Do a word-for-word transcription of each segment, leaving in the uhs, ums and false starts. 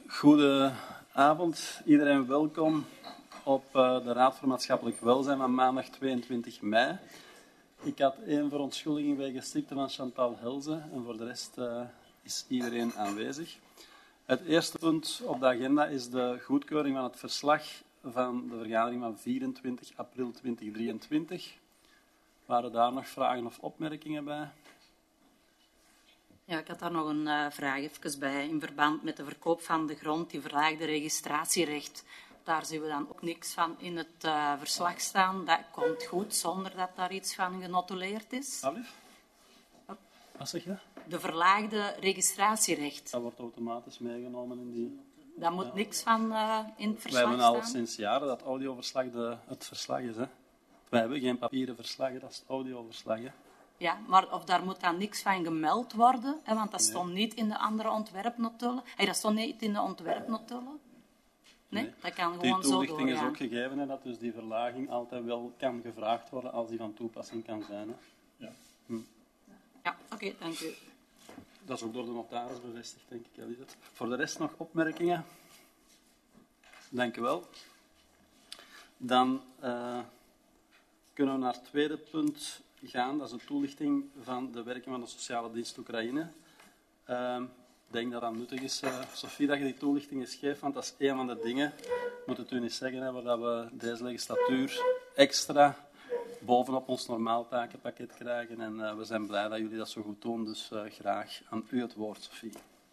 Goedenavond, iedereen welkom op uh, de Raad voor Maatschappelijk Welzijn van maandag tweeëntwintig mei. Ik had één verontschuldiging wegens ziekte van Chantal Helze en voor de rest uh, is iedereen aanwezig. Het eerste punt op de agenda is de goedkeuring van het verslag van de vergadering van vierentwintig april tweeduizend drieëntwintig. Waren daar nog vragen of opmerkingen bij? Ja, ik had daar nog een uh, vraag even bij. In verband met de verkoop van de grond, die verlaagde registratierecht. Daar zien we dan ook niks van in het uh, verslag staan. Dat komt goed, zonder dat daar iets van genotuleerd is. Alif? Wat zeg je? De verlaagde registratierecht. Dat wordt automatisch meegenomen in die... Daar moet ja. niks van uh, in het verslag staan. Wij hebben al staan. sinds jaren dat audioverslag de, het verslag is. Hè? Wij hebben geen papieren verslagen, dat is het audioverslag. Hè? Ja, maar of daar moet dan niks van gemeld worden, hè, want dat nee. stond niet in de andere ontwerpnotulen. Hey, dat stond niet in de ontwerpnotulen. Nee, nee. Dat kan gewoon zo doorgaan. Die toelichting is ook gegeven, hè, dat dus die verlaging altijd wel kan gevraagd worden als die van toepassing kan zijn. Hè. Ja, hm. ja oké, okay, dank u. Dat is ook door de notaris bevestigd, denk ik, Elisabeth. Voor de rest nog opmerkingen? Dank u wel. Dan uh, kunnen we naar het tweede punt gaan. Dat is de toelichting van de werking van de Sociale Dienst Oekraïne. Uh, ik denk dat dat nuttig is, uh, Sophie, dat je die toelichting eens geeft, want dat is een van de dingen, ik moet het u niet zeggen, hè, waar dat we deze legislatuur extra bovenop ons normaal takenpakket krijgen. En uh, we zijn blij dat jullie dat zo goed doen, dus uh, graag aan u het woord, Sophie.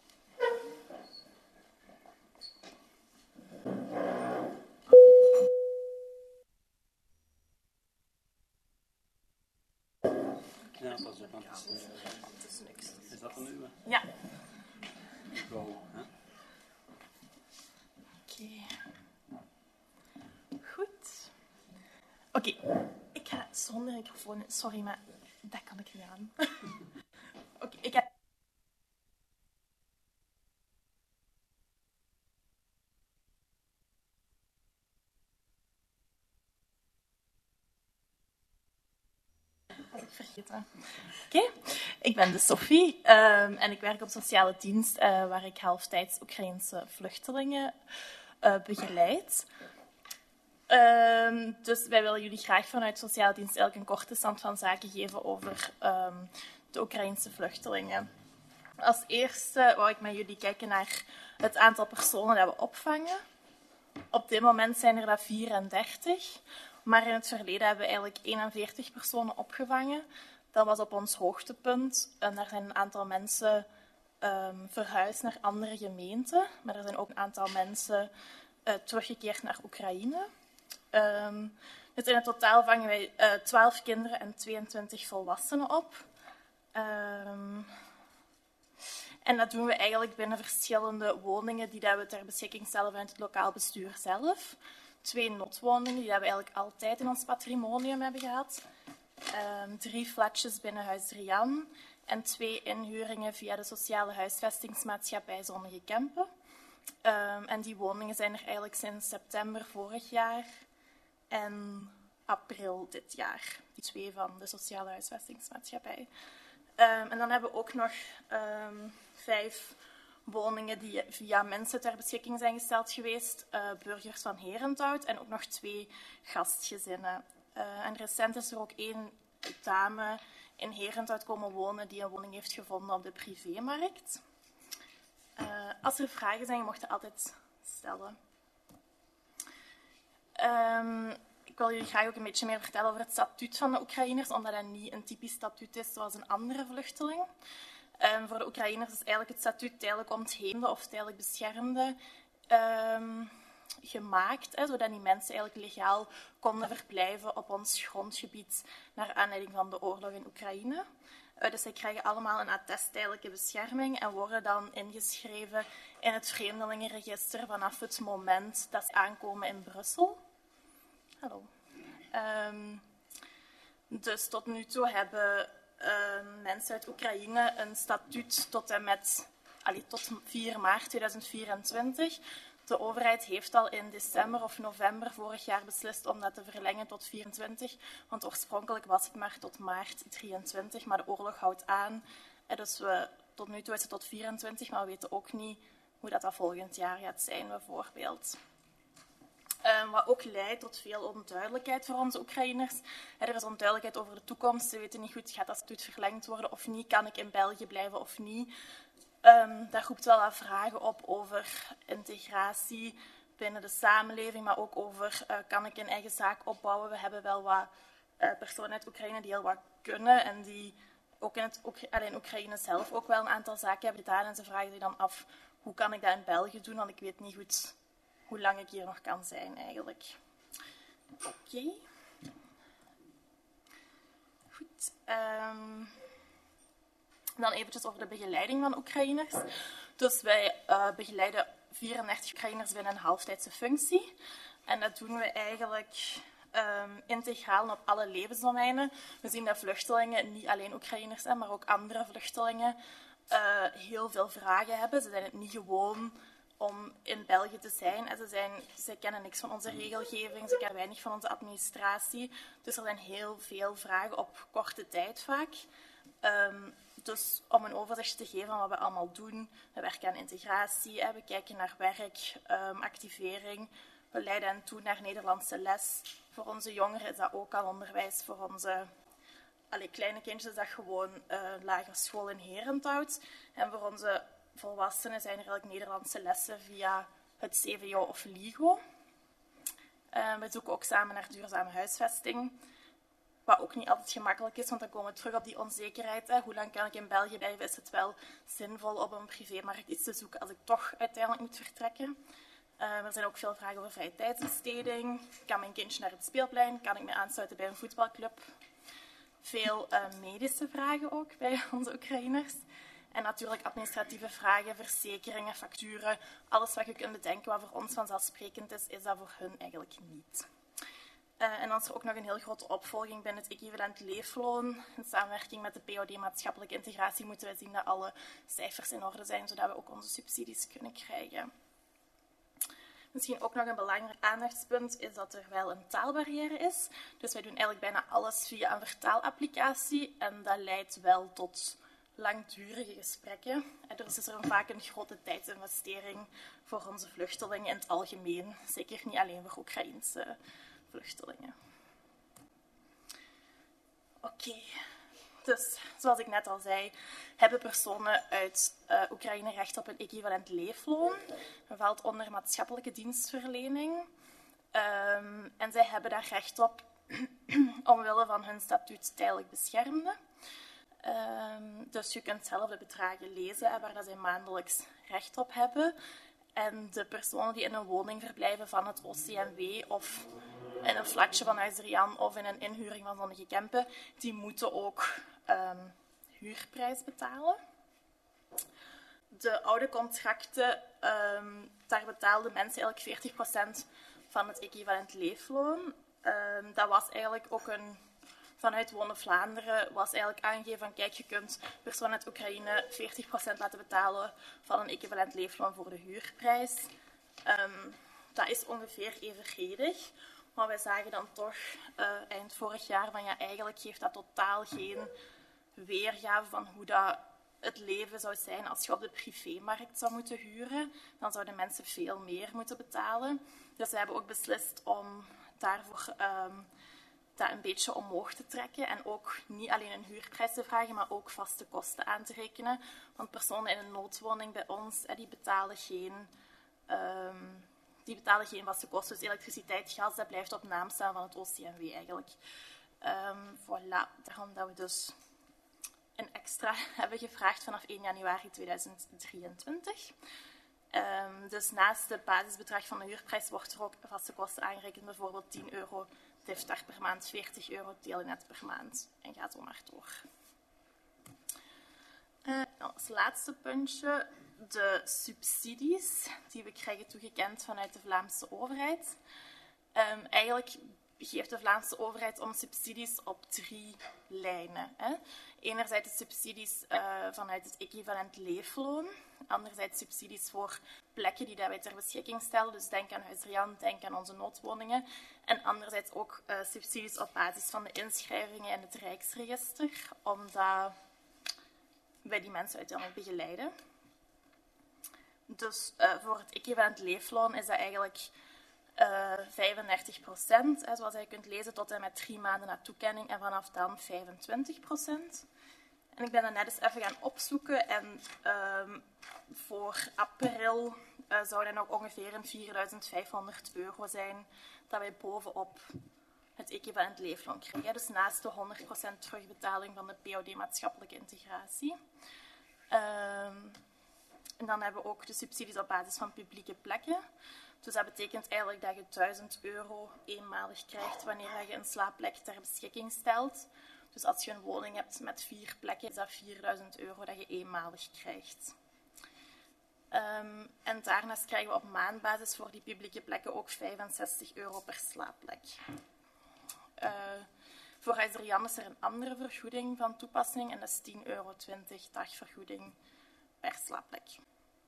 Ja, pas op, want het is niks. Is dat een uwe? Ja. Go, hè? Oké. Okay. Goed. Oké, okay. Ik ga zonder microfoon... Sorry, maar dat kan ik niet aan. Oké, okay, ik heb... Ik vergeten. Oké, okay. Ik ben dus Sophie um, en ik werk op sociale dienst uh, waar ik halftijds Oekraïense vluchtelingen uh, begeleid. Um, dus wij willen jullie graag vanuit sociale dienst eigenlijk een korte stand van zaken geven over um, de Oekraïense vluchtelingen. Als eerste wou ik met jullie kijken naar het aantal personen dat we opvangen. Op dit moment zijn er dat vierendertig. Maar in het verleden hebben we eigenlijk eenenveertig personen opgevangen. Dat was op ons hoogtepunt. En daar zijn een aantal mensen um, verhuisd naar andere gemeenten. Maar er zijn ook een aantal mensen uh, teruggekeerd naar Oekraïne. Um, dus in het totaal vangen wij uh, twaalf kinderen en tweeëntwintig volwassenen op. Um, en dat doen we eigenlijk binnen verschillende woningen die dat we ter beschikking stellen vanuit het lokaal bestuur zelf. Twee noodwoningen, die we eigenlijk altijd in ons patrimonium hebben gehad. Um, drie flatjes binnen Huis Drian en twee inhuringen via de sociale huisvestingsmaatschappij Zonnige Kempen. Um, en die woningen zijn er eigenlijk sinds september vorig jaar en april dit jaar. Die twee van de sociale huisvestingsmaatschappij. Um, en dan hebben we ook nog um, vijf woningen die via mensen ter beschikking zijn gesteld geweest, uh, burgers van Herenthout en ook nog twee gastgezinnen. Uh, en recent is er ook één dame in Herenthout komen wonen die een woning heeft gevonden op de privémarkt. Uh, als er vragen zijn, je mag je altijd stellen. Um, ik wil jullie graag ook een beetje meer vertellen over het statuut van de Oekraïners, omdat dat niet een typisch statuut is zoals een andere vluchteling. Um, voor de Oekraïners is eigenlijk het statuut tijdelijk ontheemde of tijdelijk beschermde um, gemaakt, hè, zodat die mensen eigenlijk legaal konden verblijven op ons grondgebied naar aanleiding van de oorlog in Oekraïne. Uh, dus zij krijgen allemaal een attest tijdelijke bescherming en worden dan ingeschreven in het vreemdelingenregister vanaf het moment dat ze aankomen in Brussel. Hallo. Um, dus tot nu toe hebben uh, mensen uit Oekraïne een statuut tot en met allee, tot vier maart tweeduizend vierentwintig. De overheid heeft al in december of november vorig jaar beslist om dat te verlengen tot vierentwintig, want oorspronkelijk was het maar tot maart drieëntwintig, maar de oorlog houdt aan. En dus we, tot nu toe is het tot vierentwintig, maar we weten ook niet hoe dat, dat volgend jaar gaat zijn, bijvoorbeeld. Um, wat ook leidt tot veel onduidelijkheid voor onze Oekraïners. Er is onduidelijkheid over de toekomst. Ze weten niet goed, gaat dat statuut verlengd worden of niet? Kan ik in België blijven of niet? Um, dat roept wel wat vragen op over integratie binnen de samenleving, maar ook over, uh, kan ik een eigen zaak opbouwen? We hebben wel wat uh, personen uit Oekraïne die heel wat kunnen en die ook in, het, in Oekraïne zelf ook wel een aantal zaken hebben gedaan. En ze vragen zich dan af, hoe kan ik dat in België doen? Want ik weet niet goed hoe lang ik hier nog kan zijn, eigenlijk. Oké. Okay. Goed. Um, dan eventjes over de begeleiding van Oekraïners. Dus wij uh, begeleiden vierendertig Oekraïners binnen een halftijdse functie. En dat doen we eigenlijk um, integraal op alle levensdomeinen. We zien dat vluchtelingen, niet alleen Oekraïners zijn, maar ook andere vluchtelingen, uh, heel veel vragen hebben. Ze zijn het niet gewoon om in België te zijn. En ze, zijn, ze kennen niks van onze regelgeving, ze kennen weinig van onze administratie. Dus er zijn heel veel vragen op korte tijd vaak. Um, dus om een overzicht te geven van wat we allemaal doen. We werken aan integratie, hè, we kijken naar werk, um, activering. We leiden hen toe naar Nederlandse les. Voor onze jongeren is dat ook al onderwijs. Voor onze allee, kleine kindjes is dat gewoon uh, lagere school in Herenthout. En voor onze volwassenen zijn er eigenlijk Nederlandse lessen via het C V O of LIGO. Uh, we zoeken ook samen naar duurzame huisvesting. Wat ook niet altijd gemakkelijk is, want dan komen we terug op die onzekerheid. Hè. Hoe lang kan ik in België blijven? Is het wel zinvol op een privémarkt iets te zoeken als ik toch uiteindelijk moet vertrekken? Uh, er zijn ook veel vragen over vrije tijdsbesteding. Kan mijn kindje naar het speelplein? Kan ik me aansluiten bij een voetbalclub? Veel uh, medische vragen ook bij onze Oekraïners. En natuurlijk administratieve vragen, verzekeringen, facturen. Alles wat je kunt bedenken wat voor ons vanzelfsprekend is, is dat voor hun eigenlijk niet. Uh, en dan is er ook nog een heel grote opvolging binnen het equivalent leefloon. In samenwerking met de P O D maatschappelijke integratie moeten wij zien dat alle cijfers in orde zijn, zodat we ook onze subsidies kunnen krijgen. Misschien ook nog een belangrijk aandachtspunt is dat er wel een taalbarrière is. Dus wij doen eigenlijk bijna alles via een vertaalapplicatie en dat leidt wel tot langdurige gesprekken. En dus is er vaak een grote tijdsinvestering voor onze vluchtelingen in het algemeen. Zeker niet alleen voor Oekraïense vluchtelingen. Oké. Okay. Dus, zoals ik net al zei, hebben personen uit uh, Oekraïne recht op een equivalent leefloon. Dat valt onder maatschappelijke dienstverlening. Um, en zij hebben daar recht op omwille van hun statuut tijdelijk beschermde. Um, dus je kunt zelf de bedragen lezen hè, waar dat zij maandelijks recht op hebben. En de personen die in een woning verblijven van het O C M W of in een flatje van Huis de Jan of in een inhuring van Zonnige Kempen, die moeten ook um, huurprijs betalen. De oude contracten, um, daar betaalden mensen eigenlijk veertig procent van het equivalent leefloon. Um, dat was eigenlijk ook een... Vanuit Wonen Vlaanderen was eigenlijk aangegeven van kijk, je kunt personen uit Oekraïne veertig procent laten betalen van een equivalent leefloon voor de huurprijs. Um, dat is ongeveer evenredig. Maar wij zagen dan toch uh, eind vorig jaar van ja, eigenlijk geeft dat totaal geen weergave van hoe dat het leven zou zijn als je op de privémarkt zou moeten huren. Dan zouden mensen veel meer moeten betalen. Dus we hebben ook beslist om daarvoor um, dat een beetje omhoog te trekken. En ook niet alleen een huurprijs te vragen, maar ook vaste kosten aan te rekenen. Want personen in een noodwoning bij ons, die betalen geen... Um, Die betalen geen vaste kosten, dus elektriciteit, gas, dat blijft op naam staan van het O C M W eigenlijk. Um, voilà, daarom dat we dus een extra hebben gevraagd vanaf één januari tweeduizend drieëntwintig. Um, dus naast het basisbedrag van de huurprijs wordt er ook vaste kosten aangerekend, bijvoorbeeld tien euro tiftar per maand, veertig euro telenet per maand en gaat zo maar door. Uh, als laatste puntje, de subsidies die we krijgen toegekend vanuit de Vlaamse overheid. Um, eigenlijk geeft de Vlaamse overheid om subsidies op drie lijnen. Hè. Enerzijds de subsidies uh, vanuit het equivalent leefloon. Anderzijds subsidies voor plekken die wij ter beschikking stellen. Dus denk aan Huis de Jan, denk aan onze noodwoningen. En anderzijds ook uh, subsidies op basis van de inschrijvingen in het Rijksregister. Omdat wij die mensen uiteindelijk begeleiden. Dus uh, voor het equivalent leefloon is dat eigenlijk uh, vijfendertig procent, hè, zoals je kunt lezen, tot en met drie maanden na toekenning en vanaf dan vijfentwintig procent. En ik ben dat net eens even gaan opzoeken en uh, voor april uh, zou dat nog ongeveer een vierduizend vijfhonderd euro zijn dat wij bovenop het equivalent leefloon krijgen. Dus naast de honderd procent terugbetaling van de P O D-maatschappelijke integratie. Uh, En dan hebben we ook de subsidies op basis van publieke plekken. Dus dat betekent eigenlijk dat je duizend euro eenmalig krijgt wanneer je een slaapplek ter beschikking stelt. Dus als je een woning hebt met vier plekken, is dat vierduizend euro dat je eenmalig krijgt. Um, en daarnaast krijgen we op maandbasis voor die publieke plekken ook vijfenzestig euro per slaapplek. Uh, voor Huis Rian is er een andere vergoeding van toepassing en dat is tien euro twintig dagvergoeding per slaapplek.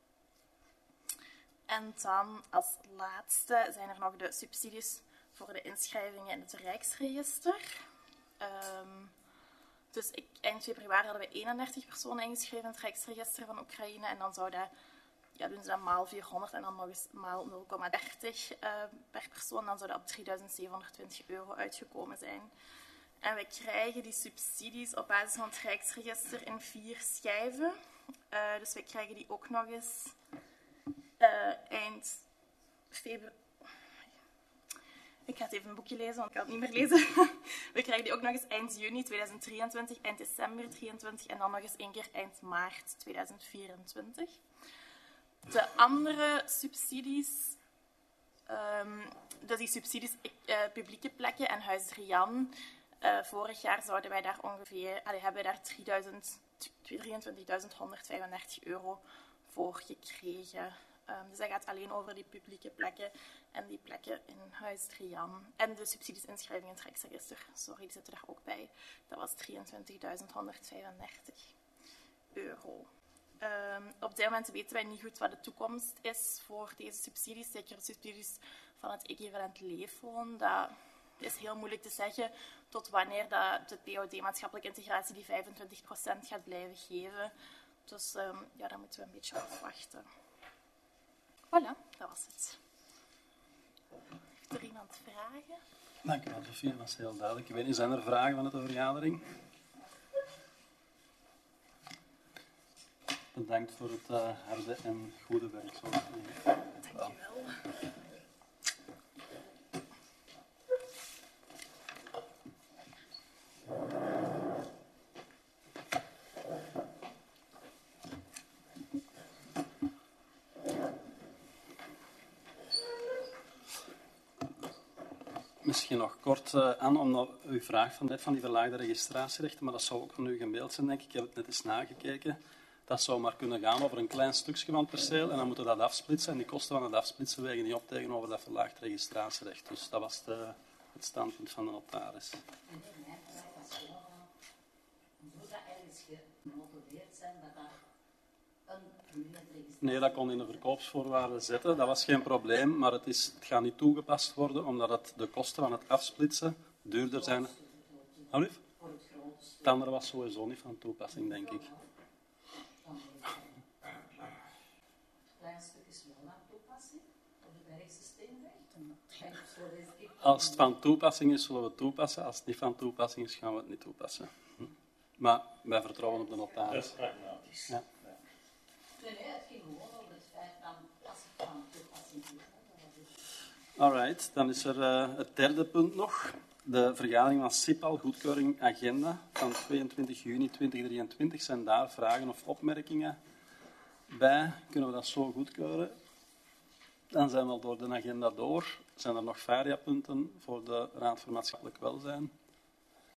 En dan als laatste zijn er nog de subsidies voor de inschrijvingen in het Rijksregister. Um, dus ik, eind februari hadden we eenendertig personen ingeschreven in het Rijksregister van Oekraïne. En dan zou dat, ja, doen ze dat maal vierhonderd en dan nog eens maal nul komma dertig uh, per persoon. Dan zou dat op drieduizend zevenhonderdtwintig euro uitgekomen zijn. En we krijgen die subsidies op basis van het Rijksregister in vier schijven. Uh, dus we krijgen die ook nog eens uh, eind februari. Ik ga het even een boekje lezen, want ik kan het niet meer lezen. We krijgen die ook nog eens eind juni tweeduizend drieëntwintig, eind december tweeduizend drieëntwintig en dan nog eens één keer eind maart tweeduizend vierentwintig. De andere subsidies, um, dus die subsidies uh, publieke plekken en Huis Rian. Uh, vorig jaar zouden wij daar ongeveer, allee, hebben we daar drieëntwintigduizend honderdvijfendertig euro voor gekregen. Um, dus dat gaat alleen over die publieke plekken en die plekken in Huis Rian. En de subsidiesinschrijving in het Rijksregister, sorry, die zitten daar ook bij. Dat was drieëntwintigduizend honderdvijfendertig euro. Um, op dit moment weten wij niet goed wat de toekomst is voor deze subsidies. Zeker de subsidies van het equivalent leefloon. Dat is heel moeilijk te zeggen tot wanneer dat de P O D-maatschappelijke integratie die vijfentwintig procent gaat blijven geven. Dus um, ja, daar moeten we een beetje afwachten. Voilà, dat was het. Heeft er iemand vragen? Dank u wel, Sophie. Dat was heel duidelijk. Ik weet niet, zijn er vragen vanuit de vergadering? Bedankt voor het uh, harde en goede werk. Zo. Dank u wel. Misschien nog kort uh, aan, omdat u vraagt van, van die verlaagde registratierechten, maar dat zou ook van u gemaild zijn, denk ik. Ik heb het net eens nagekeken. Dat zou maar kunnen gaan over een klein stukje van het perceel en dan moeten we dat afsplitsen. En die kosten van het afsplitsen wegen niet op tegenover dat verlaagd registratierecht. Dus dat was de, het standpunt van de notaris. Moet dat ergens gemotiveerd zijn dat dat een registratie... Nee, dat kon in de verkoopsvoorwaarden zetten. Dat was geen probleem, maar het, is, het gaat niet toegepast worden omdat het, de kosten van het afsplitsen duurder zijn. Allief? Het andere was sowieso niet van toepassing, denk ik. Klein stuk is wel aan toepassing op het bergsysteemrecht. Als het van toepassing is, zullen we het toepassen. Als het niet van toepassing is, gaan we het niet toepassen. Hm. Maar wij vertrouwen op de notaris. Dat is pragmatisch. Ja. Nee, nee, het ging gewoon over het feit dat als het van toepassing is. Alright, dan is er uh, het derde punt nog. De vergadering van S I P A L, goedkeuring agenda van tweeëntwintig juni tweeduizend drieëntwintig. Zijn daar vragen of opmerkingen bij? Kunnen we dat zo goedkeuren? Dan zijn we al door de agenda door. Zijn er nog variapunten voor de Raad voor Maatschappelijk Welzijn?